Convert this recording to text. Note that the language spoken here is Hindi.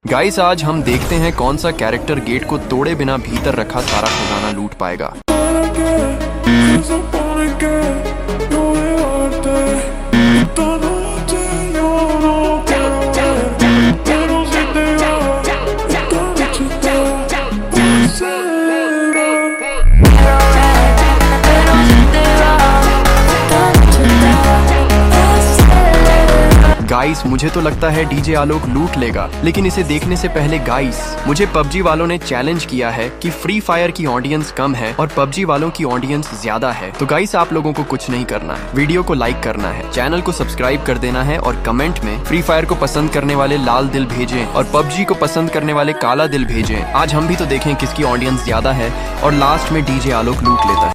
गाइस आज हम देखते हैं कौन सा कैरेक्टर गेट को तोड़े बिना भीतर रखा सारा खजाना लूट पाएगा। गाइस मुझे तो लगता है डीजे आलोक लूट लेगा, लेकिन इसे देखने से पहले गाइस मुझे पबजी वालों ने चैलेंज किया है कि फ्री फायर की ऑडियंस कम है और पबजी वालों की ऑडियंस ज्यादा है। तो गाइस आप लोगों को कुछ नहीं करना है, वीडियो को लाइक करना है, चैनल को सब्सक्राइब कर देना है और कमेंट में फ्री फायर को पसंद करने वाले लाल दिल भेजें और पबजी को पसंद करने वाले काला दिल भेजें। आज हम भी तो देखें किसकी ऑडियंस ज्यादा है और लास्ट में डीजे आलोक लूट लेता है।